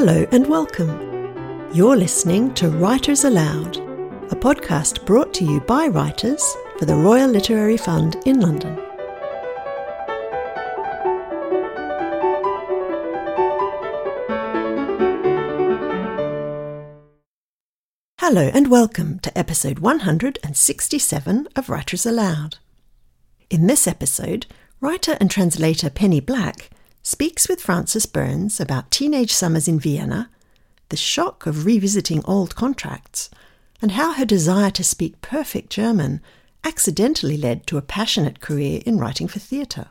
Hello and welcome. You're listening to Writers Aloud, a podcast brought to you by writers for the Royal Literary Fund in London. Hello and welcome to episode 167 of Writers Aloud. In this episode, writer and translator Penny Black speaks with Frances Burns about teenage summers in Vienna, the shock of revisiting old contracts, and how her desire to speak perfect German accidentally led to a passionate career in writing for theatre.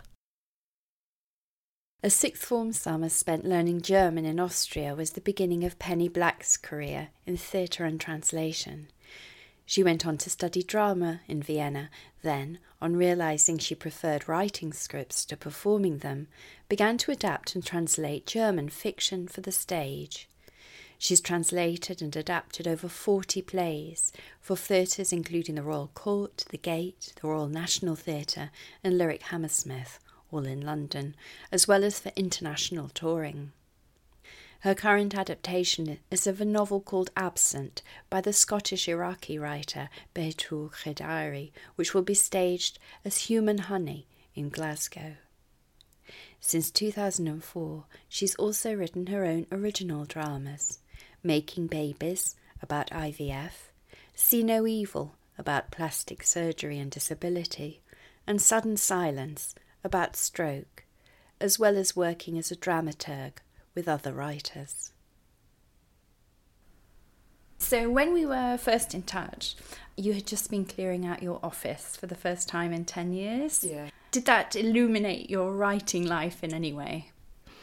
A sixth form summer spent learning German in Austria was the beginning of Penny Black's career in theatre and translation. She went on to study drama in Vienna, then, on realising she preferred writing scripts to performing them, began to adapt and translate German fiction for the stage. She's translated and adapted over 40 plays for theatres including the Royal Court, the Gate, the Royal National Theatre and Lyric Hammersmith, all in London, as well as for international touring. Her current adaptation is of a novel called Absent by the Scottish-Iraqi writer Betul Khedari, which will be staged as Human Honey in Glasgow. Since 2004, she's also written her own original dramas, Making Babies, about IVF, See No Evil, about plastic surgery and disability, and Sudden Silence, about stroke, as well as working as a dramaturg with other writers. So when we were first in touch, you had just been clearing out your office for the first time in 10 years. Yeah. Did that illuminate your writing life in any way?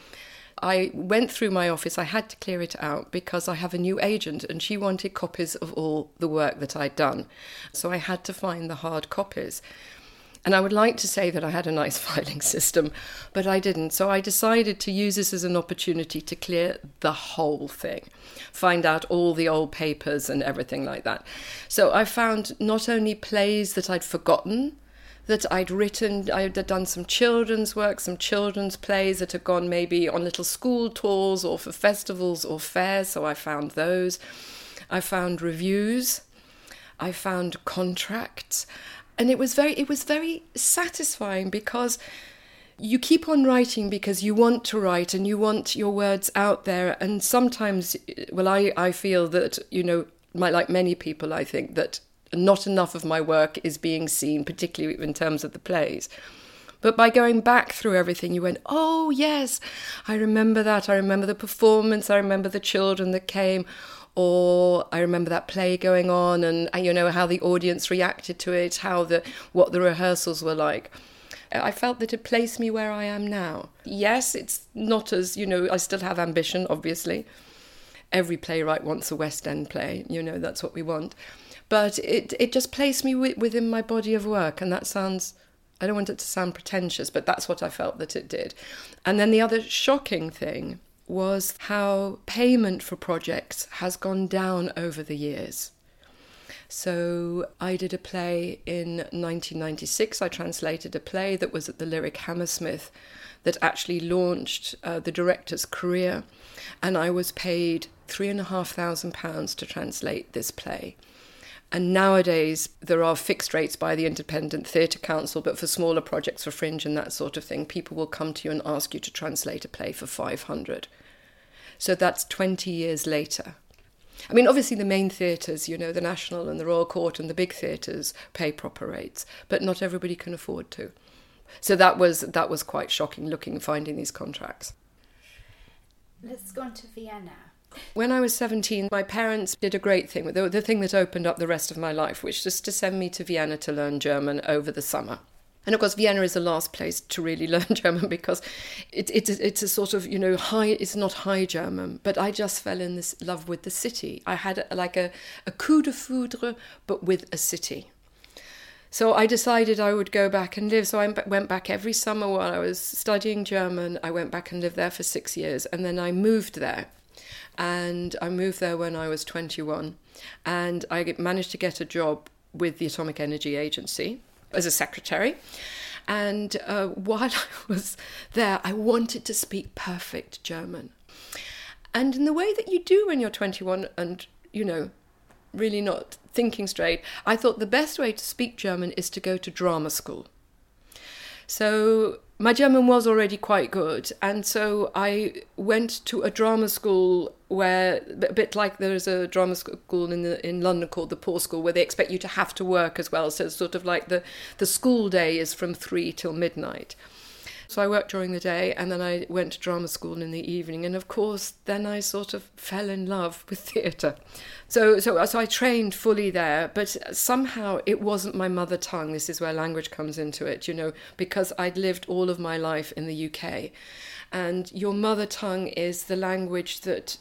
I went through my office, I had to clear it out because I have a new agent and she wanted copies of all the work that I'd done. So I had to find the hard copies. And I would like to say that I had a nice filing system, but I didn't. So I decided to use this as an opportunity to clear the whole thing, find out all the old papers and everything like that. So I found not only plays that I'd forgotten, that I'd written, I'd done some children's work, some children's plays that had gone maybe on little school tours or for festivals or fairs, so I found those. I found reviews, I found contracts. And it was very satisfying because you keep on writing because you want to write and you want your words out there. And sometimes, well, I feel that, like many people, I think that not enough of my work is being seen, particularly in terms of the plays. But by going back through everything, you went, oh, yes, I remember that. I remember the performance. I remember the children that came. Or I remember that play going on and, how the audience reacted to it, what the rehearsals were like. I felt that it placed me where I am now. Yes, it's not as, I still have ambition, obviously. Every playwright wants a West End play, that's what we want. But it just placed me within my body of work, and that sounds, I don't want it to sound pretentious, but that's what I felt that it did. And then the other shocking thing was how payment for projects has gone down over the years. So I did a play in 1996. I translated a play that was at the Lyric Hammersmith that actually launched the director's career. And I was paid £3,500 to translate this play. And nowadays, there are fixed rates by the Independent Theatre Council, but for smaller projects, for Fringe and that sort of thing, people will come to you and ask you to translate a play for £500. So that's 20 years later. I mean, obviously the main theatres, the National and the Royal Court and the big theatres pay proper rates, but not everybody can afford to. So that was quite shocking, finding these contracts. Let's go on to Vienna. When I was 17, my parents did a great thing, the thing that opened up the rest of my life, which was to send me to Vienna to learn German over the summer. And of course, Vienna is the last place to really learn German because it's a sort of, it's not high German, but I just fell in love with the city. I had a coup de foudre, but with a city. So I decided I would go back and live. So I went back every summer while I was studying German. I went back and lived there for 6 years, and then I moved there. And I moved there when I was 21, and I managed to get a job with the Atomic Energy Agency as a secretary. And while I was there, I wanted to speak perfect German. And in the way that you do when you're 21 and, really not thinking straight, I thought the best way to speak German is to go to drama school. So my German was already quite good, and so I went to a drama school where, a bit like there's a drama school in London called the Paul School, where they expect you to have to work as well. So it's sort of like the school day is from 3 till midnight. So I worked during the day, and then I went to drama school in the evening. And of course, then I sort of fell in love with theatre. So I trained fully there, but somehow it wasn't my mother tongue. This is where language comes into it, because I'd lived all of my life in the UK. And your mother tongue is the language that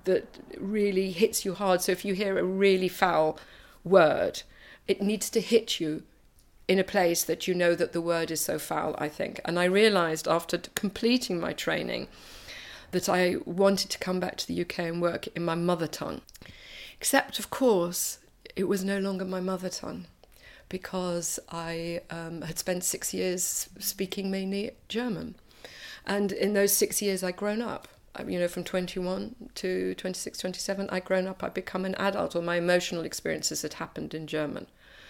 really hits you hard. So if you hear a really foul word, it needs to hit you in a place that you know that the word is so foul, I think. And I realised after completing my training that I wanted to come back to the UK and work in my mother tongue. Except, of course, it was no longer my mother tongue, because I had spent 6 years speaking mainly German. And in those 6 years, I'd grown up. From 21 to 26, 27, I'd grown up. I'd become an adult. All my emotional experiences had happened in German.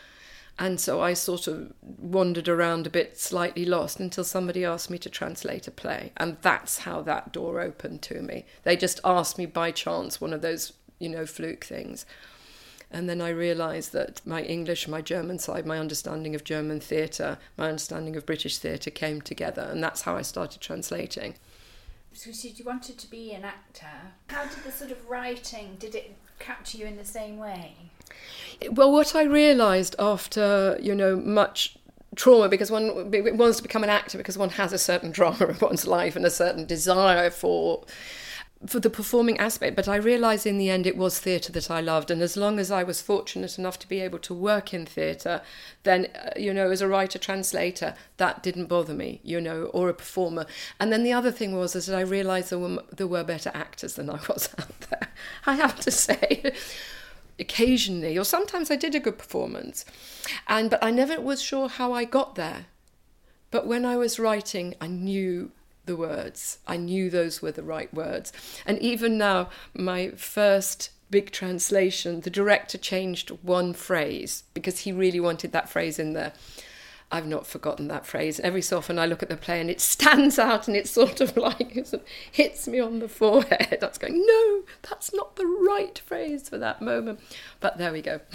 And so I sort of wandered around a bit, slightly lost, until somebody asked me to translate a play. And that's how that door opened to me. They just asked me by chance, one of those, fluke things. And then I realised that my English, my German side, my understanding of German theatre, my understanding of British theatre came together. And that's how I started translating. So you wanted to be an actor. How did the sort of writing, did it capture you in the same way? Well, what I realised after, much trauma, because one wants to become an actor because one has a certain drama in one's life and a certain desire for the performing aspect. But I realised in the end it was theatre that I loved. And as long as I was fortunate enough to be able to work in theatre, then, as a writer, translator, that didn't bother me, or a performer. And then the other thing was that I realised there were better actors than I was out there, I have to say. Occasionally, or sometimes I did a good performance, but I never was sure how I got there. But when I was writing, I knew the words. I knew those were the right words. And even now, my first big translation, the director changed one phrase because he really wanted that phrase in there. I've not forgotten that phrase. Every so often I look at the play and it stands out and it's sort of like it hits me on the forehead. That's going, no, that's not the right phrase for that moment. But there we go.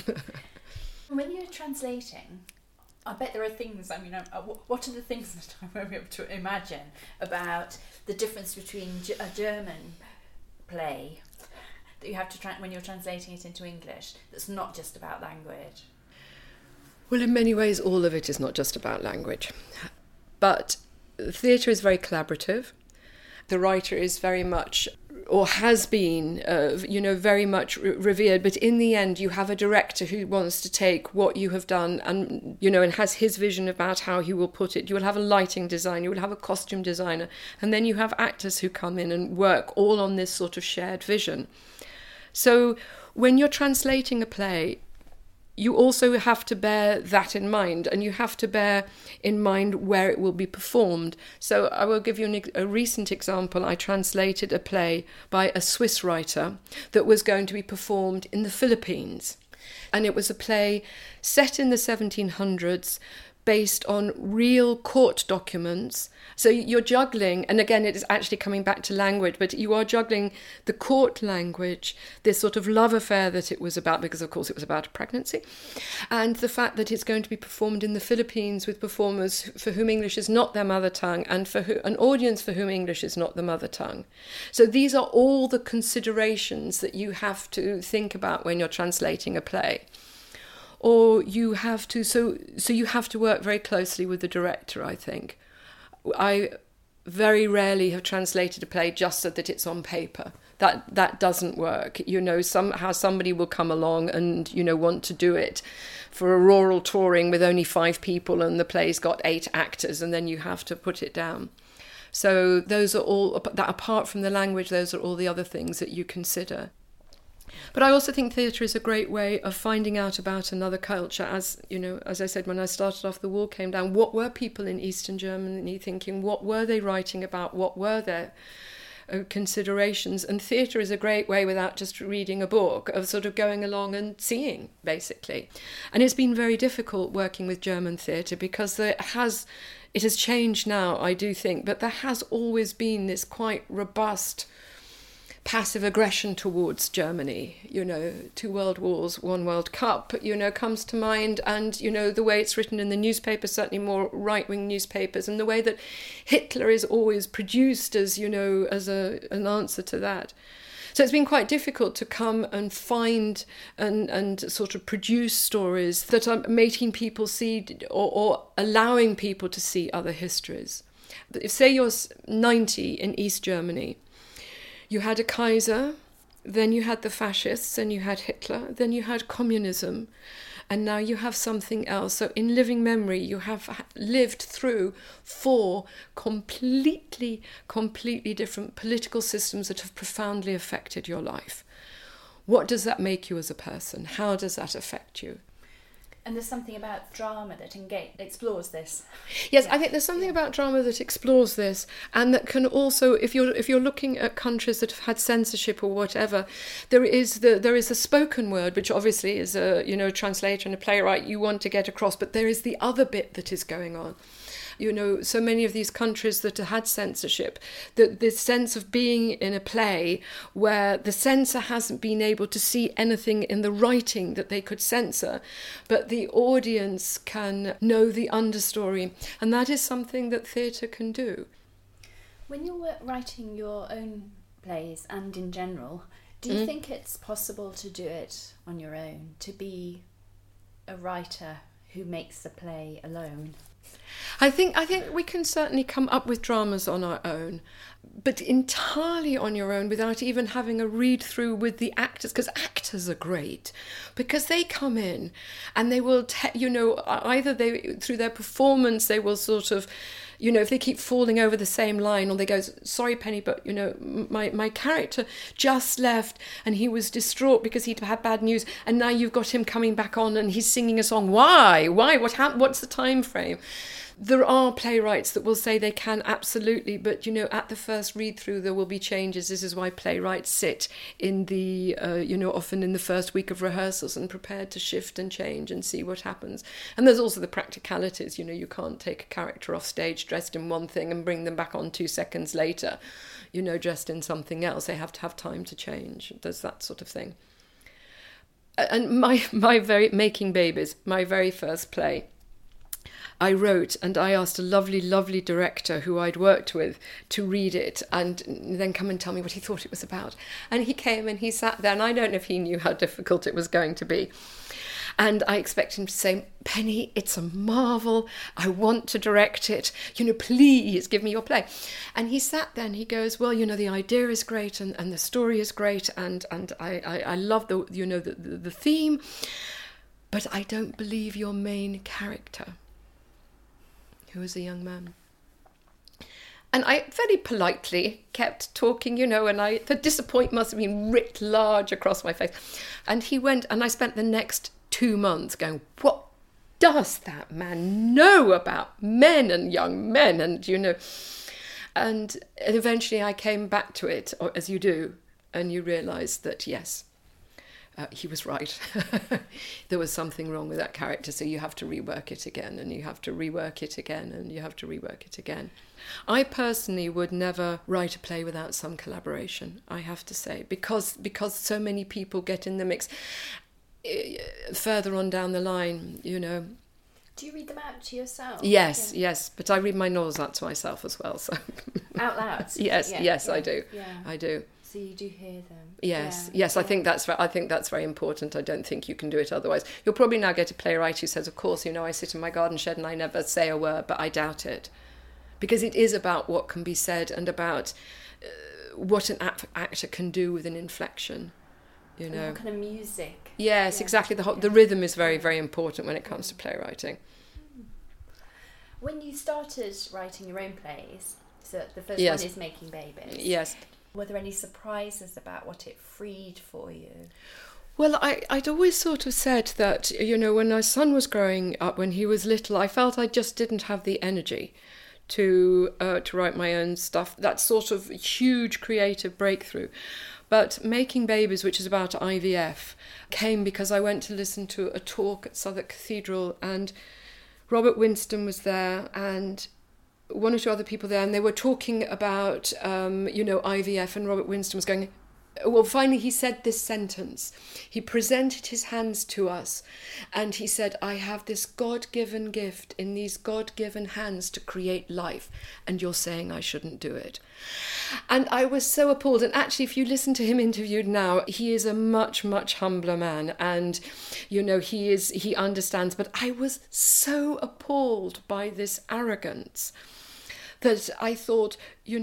When you're translating, I bet there are things, what are the things that I won't be able to imagine about the difference between a German play that you have to when you're translating it into English that's not just about language? Well, in many ways, all of it is not just about language. But theatre is very collaborative. The writer is very much, or has been, very much revered. But in the end, you have a director who wants to take what you have done and, and has his vision about how he will put it. You will have a lighting designer, you will have a costume designer, and then you have actors who come in and work all on this sort of shared vision. So when you're translating a play, you also have to bear that in mind, and you have to bear in mind where it will be performed. So I will give you a recent example. I translated a play by a Swiss writer that was going to be performed in the Philippines. And it was a play set in the 1700s, based on real court documents. So you're juggling, and again, it is actually coming back to language, but you are juggling the court language, this sort of love affair that it was about, because of course it was about a pregnancy, and the fact that it's going to be performed in the Philippines with performers for whom English is not their mother tongue, and for an audience for whom English is not the mother tongue. So these are all the considerations that you have to think about when you're translating a play. Or you have to, so you have to work very closely with the director, I think. I very rarely have translated a play just so that it's on paper. That doesn't work. Somehow somebody will come along and, want to do it for a rural touring with only 5 people and the play's got 8 actors, and then you have to put it down. So those are all, that apart from the language, those are all the other things that you consider. But I also think theatre is a great way of finding out about another culture. As I said, when I started off, the wall came down. What were people in Eastern Germany thinking? What were they writing about? What were their considerations. And theatre is a great way, without just reading a book, of sort of going along and seeing, basically. And it's been very difficult working with German theatre because it has changed now, I do think, but there has always been this quite robust passive aggression towards Germany. 2 world wars, 1 World Cup, comes to mind, and, the way it's written in the newspapers, certainly more right-wing newspapers, and the way that Hitler is always produced as, as an answer to that. So it's been quite difficult to come and find and sort of produce stories that are making people see or allowing people to see other histories. If, say, you're 90 in East Germany, you had a Kaiser, then you had the fascists, and you had Hitler, then you had communism, and now you have something else. So in living memory, you have lived through 4 completely different political systems that have profoundly affected your life. What does that make you as a person? How does that affect you? And there's something about drama that explores this. Yes, yeah. I think there's something about drama that explores this, and that can also, if you're looking at countries that have had censorship or whatever, there is the spoken word, which obviously is a translator and a playwright you want to get across, but there is the other bit that is going on. So many of these countries that had censorship, the sense of being in a play where the censor hasn't been able to see anything in the writing that they could censor, but the audience can know the understory. And that is something that theatre can do. When you're writing your own plays and in general, do you think it's possible to do it on your own, to be a writer who makes the play alone? I think we can certainly come up with dramas on our own, but entirely on your own without even having a read through with the actors, because actors are great, because they come in and they will either through their performance they will sort of, if they keep falling over the same line, or they go, sorry Penny, but my character just left and he was distraught because he'd had bad news, and now you've got him coming back on and he's singing a song. Why? What happened? What's the time frame? There are playwrights that will say they can, absolutely, but at the first read through there will be changes. This is why playwrights sit in the often in the first week of rehearsals and prepared to shift and change and see what happens. And there's also the practicalities. You can't take a character off stage dressed in one thing and bring them back on 2 seconds later, dressed in something else. They have to have time to change. There's that sort of thing. And my Making Babies, my very first play, I wrote, and I asked a lovely, lovely director who I'd worked with to read it and then come and tell me what he thought it was about. And he came and he sat there, and I don't know if he knew how difficult it was going to be. And I expect him to say, Penny, it's a marvel. I want to direct it. Please give me your play. And he sat there and he goes, well, the idea is great and the story is great and I love the theme, but I don't believe your main character, who was a young man. And I very politely kept talking, and the disappointment must have been writ large across my face. And he went, and I spent the next 2 months going, what does that man know about men and young men? And eventually I came back to it, or as you do, and you realise that, yes, he was right. There was something wrong with that character, so you have to rework it again, and you have to rework it again, and you have to rework it again. I personally would never write a play without some collaboration, I have to say, because so many people get in the mix further on down the line, Do you read them out to yourself? Yes, but I read my novels out to myself as well. So out loud? Yes, yeah. I do. Yeah. I do. So you do hear them? Yes. I think that's very important. I don't think you can do it otherwise. You'll probably now get a playwright who says, of course, I sit in my garden shed and I never say a word, but I doubt it. Because it is about what can be said and about what an actor can do with an inflection. And what kind of music? Yes, exactly. The rhythm is very, very important when it comes to playwriting. When you started writing your own plays, so the first one is Making Babies. Yes. Were there any surprises about what it freed for you? Well, I'd always sort of said that, when my son was growing up, when he was little, I felt I just didn't have the energy to write my own stuff. That sort of huge creative breakthrough. But Making Babies, which is about IVF, came because I went to listen to a talk at Southwark Cathedral, and Robert Winston was there and one or two other people there, and they were talking about, IVF, and Robert Winston was going, well, finally he said this sentence. He presented his hands to us and he said, I have this God-given gift in these God-given hands to create life, and you're saying I shouldn't do it. And I was so appalled. And actually, if you listen to him interviewed now, he is a much, much humbler man, and he understands. But I was so appalled by this arrogance that I thought,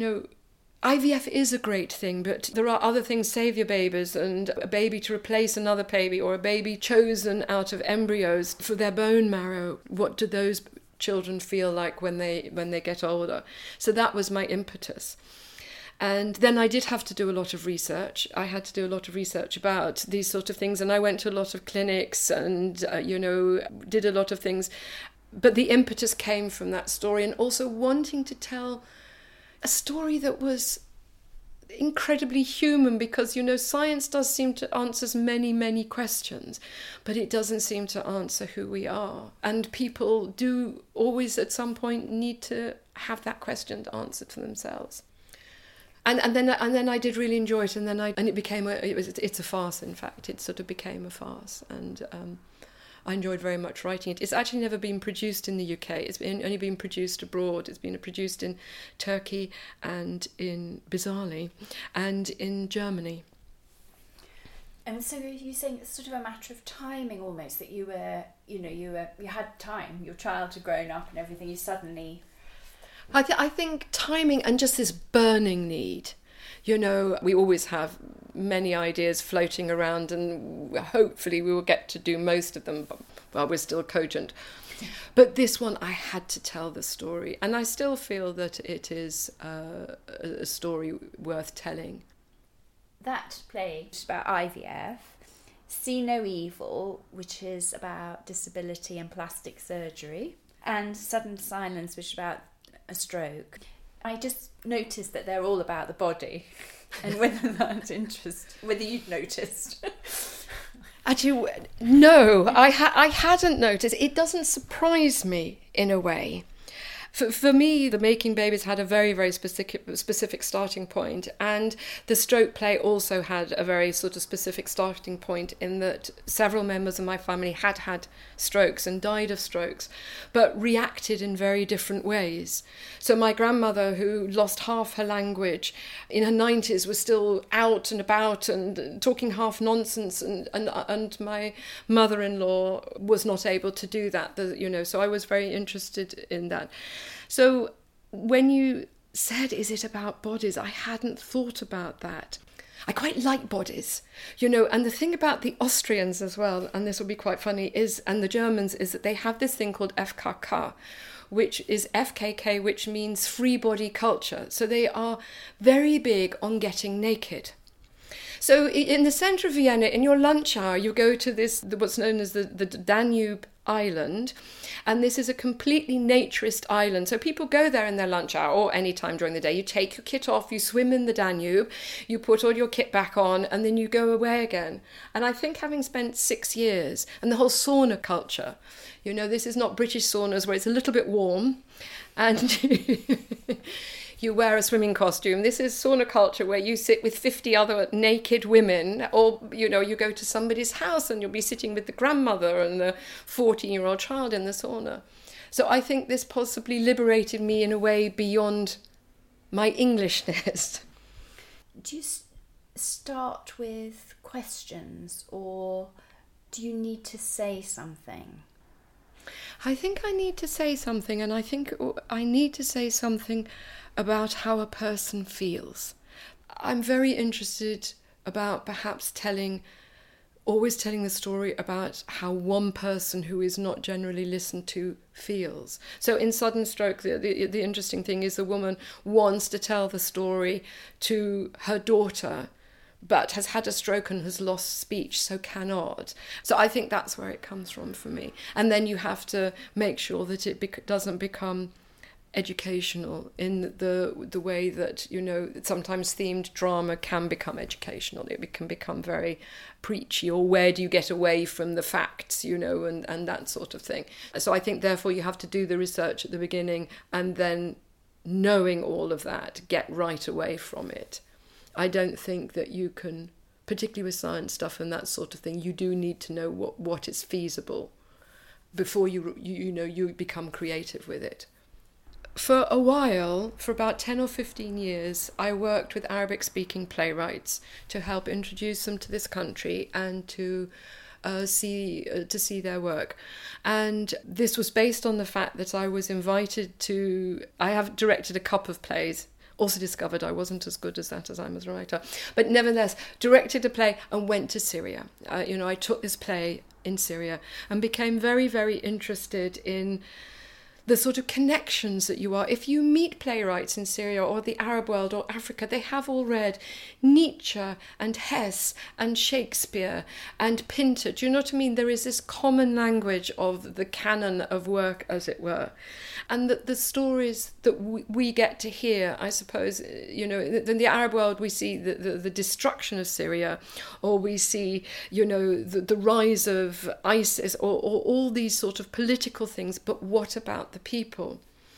IVF is a great thing, but there are other things, saviour babies and a baby to replace another baby, or a baby chosen out of embryos for their bone marrow. What do those children feel like when they get older? So that was my impetus. And then I did have to do a lot of research. I had to do a lot of research about these sort of things, and I went to a lot of clinics and, did a lot of things. But the impetus came from that story, and also wanting to tell a story that was incredibly human, because, science does seem to answer many, many questions, but it doesn't seem to answer who we are. And people do always at some point need to have that question answered for themselves. And then I did really enjoy it, and it became it's a farce. In fact, it sort of became a farce, and I enjoyed very much writing it. It's actually never been produced in the UK. It's only been produced abroad. It's been produced in Turkey and bizarrely, and in Germany. And so you're saying it's sort of a matter of timing almost, that you had time, your child had grown up and everything, you suddenly... I think timing and just this burning need. We always have many ideas floating around, and hopefully we will get to do most of them while we're still cogent. But this one, I had to tell the story, and I still feel that it is a story worth telling. That play is about IVF, See No Evil, which is about disability and plastic surgery, and Sudden Silence, which is about a stroke. I just noticed that they're all about the body, and whether you'd noticed. Actually, no, I hadn't noticed. It doesn't surprise me in a way. For me, the Making Babies had a very, very specific starting point, and the stroke play also had a very sort of specific starting point, in that several members of my family had strokes and died of strokes, but reacted in very different ways. So my grandmother, who lost half her language in her 90s, was still out and about and talking half nonsense, and my mother-in-law was not able to do that. So I was very interested in that. So when you said, is it about bodies? I hadn't thought about that. I quite like bodies, and the thing about the Austrians as well, and this will be quite funny, and the Germans, is that they have this thing called FKK, which is FKK, which means free body culture. So they are very big on getting naked. So in the centre of Vienna, in your lunch hour, you go to what's known as the Danube Island, and this is a completely naturist island. So people go there in their lunch hour or any time during the day. You take your kit off, you swim in the Danube, you put all your kit back on, and then you go away again. And I think, having spent 6 years, and the whole sauna culture, this is not British saunas where it's a little bit warm and you wear a swimming costume. This is sauna culture where you sit with 50 other naked women, or, you go to somebody's house and you'll be sitting with the grandmother and the 14-year-old child in the sauna. So I think this possibly liberated me in a way beyond my Englishness. Do you start with questions, or do you need to say something? I think I need to say something, and I think I need to say something about how a person feels. I'm very interested about perhaps always telling the story about how one person who is not generally listened to feels. So in Sudden Stroke, the interesting thing is the woman wants to tell the story to her daughter, but has had a stroke and has lost speech, so cannot. So I think that's where it comes from for me. And then you have to make sure that it doesn't become educational in the way that, you know, sometimes themed drama can become educational. It can become very preachy, or where do you get away from the facts, you know, and that sort of thing. So I think therefore you have to do the research at the beginning, and then knowing all of that, get right away from it. I don't think that you can, particularly with science stuff and that sort of thing, you do need to know what is feasible before you become creative with it. For a while, for about 10 or 15 years, I worked with Arabic-speaking playwrights to help introduce them to this country and to see their work. And this was based on the fact that I was invited to... I have directed a couple of plays, also discovered I wasn't as good as that as I'm as a writer, but nevertheless directed a play and went to Syria. I took this play in Syria and became very, very interested in the sort of connections that you are. If you meet playwrights in Syria or the Arab world or Africa, they have all read Nietzsche and Hess and Shakespeare and Pinter. Do you know what I mean? There is this common language of the canon of work, as it were. And that the stories that we get to hear, I suppose, you know, in the Arab world we see the destruction of Syria, or we see, you know, the rise of ISIS, or all these sort of political things, but what about the people?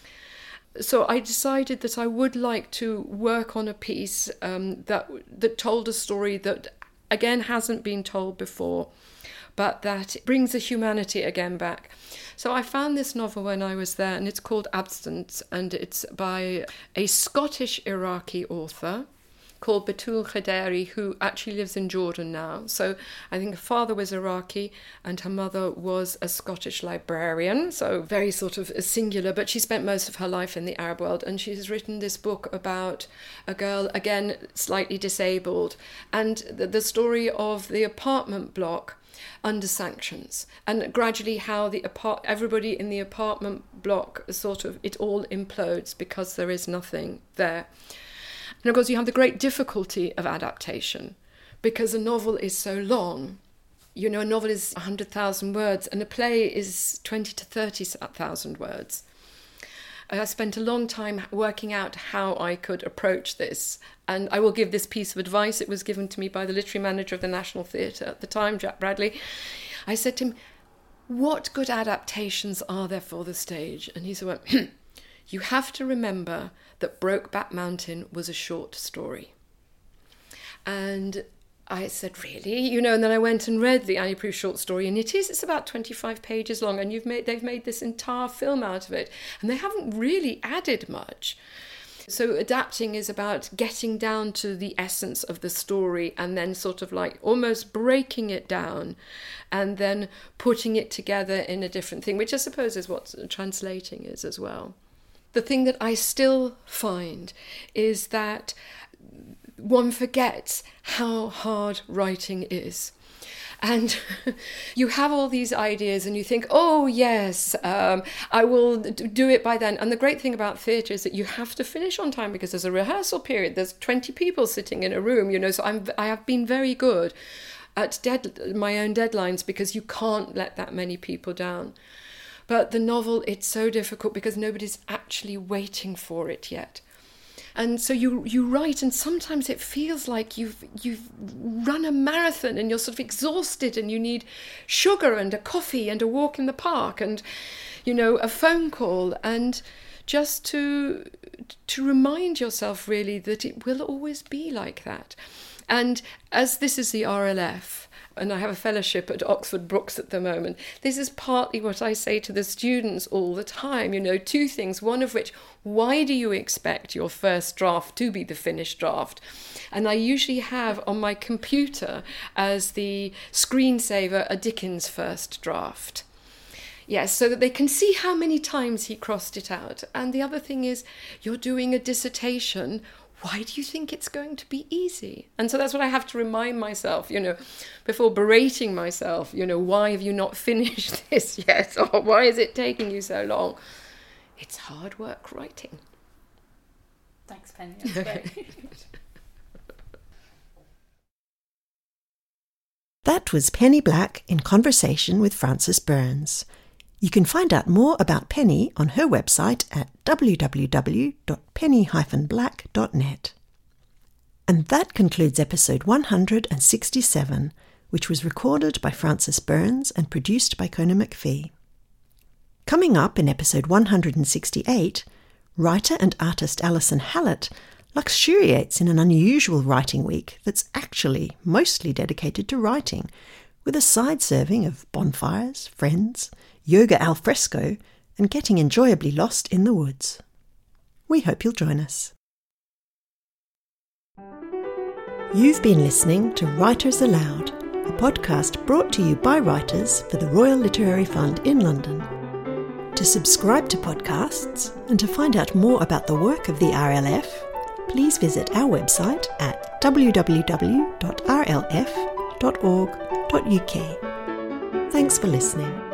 So I decided that I would like to work on a piece that told a story that, again, hasn't been told before, but that brings the humanity again back. So I found this novel when I was there, and it's called Absence, and it's by a Scottish Iraqi author called Batul Khaderi, who actually lives in Jordan now. So I think her father was Iraqi and her mother was a Scottish librarian, so very sort of singular, but she spent most of her life in the Arab world, and she has written this book about a girl, again, slightly disabled, and the story of the apartment block under sanctions, and gradually how everybody in the apartment block sort of, it all implodes because there is nothing there. And of course you have the great difficulty of adaptation because a novel is so long. You know, a novel is 100,000 words and a play is 20 to 30,000 words. I spent a long time working out how I could approach this, and I will give this piece of advice. It was given to me by the literary manager of the National Theatre at the time, Jack Bradley. I said to him, what good adaptations are there for the stage? And he said, you have to remember that Brokeback Mountain was a short story. And I said, really? You know, and then I went and read the Annie Proulx short story, and it's about 25 pages long, and they've made this entire film out of it, and they haven't really added much. So adapting is about getting down to the essence of the story and then sort of like almost breaking it down and then putting it together in a different thing, which I suppose is what translating is as well. The thing that I still find is that one forgets how hard writing is. And you have all these ideas and you think, oh, yes, I will do it by then. And the great thing about theatre is that you have to finish on time because there's a rehearsal period. There's 20 people sitting in a room, you know, so I have been very good at my own deadlines because you can't let that many people down. But the novel, it's so difficult because nobody's actually waiting for it yet. And so you write, and sometimes it feels like you've run a marathon and you're sort of exhausted and you need sugar and a coffee and a walk in the park and, you know, a phone call, and just to remind yourself really that it will always be like that. And as this is the RLF, and I have a fellowship at Oxford Brookes at the moment, this is partly what I say to the students all the time, you know, two things, one of which, why do you expect your first draft to be the finished draft? And I usually have on my computer as the screensaver a Dickens first draft. Yes, so that they can see how many times he crossed it out. And the other thing is, you're doing a dissertation. Why do you think it's going to be easy? And so that's what I have to remind myself, you know, before berating myself, you know, why have you not finished this yet? Or why is it taking you so long? It's hard work writing. Thanks, Penny. That's great. That was Penny Black in conversation with Frances Burns. You can find out more about Penny on her website at www.penny-black.net. And that concludes episode 167, which was recorded by Frances Burns and produced by Kona McPhee. Coming up in episode 168, writer and artist Alison Hallett luxuriates in an unusual writing week that's actually mostly dedicated to writing, with a side serving of bonfires, friends, yoga al fresco, and getting enjoyably lost in the woods. We hope you'll join us. You've been listening to Writers Aloud, a podcast brought to you by writers for the Royal Literary Fund in London. To subscribe to podcasts and to find out more about the work of the RLF, please visit our website at www.rlf.org.uk. Thanks for listening.